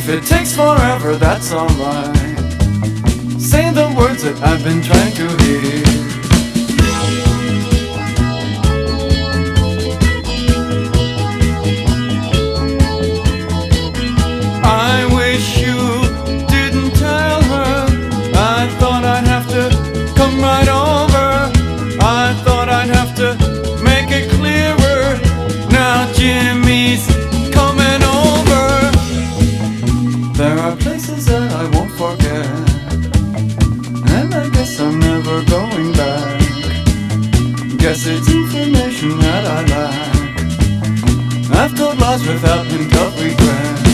If it takes forever, that's alright. Say the words that I've been trying to hear. I wish you didn't tell her. I thought I'd have to come right over. I thought I'd have to make it clearer. Now Jimmy's coming over. There are places that I won't forget, and I guess I'm never going back. Guess it's information that I lack. I've told lies without hint of regret.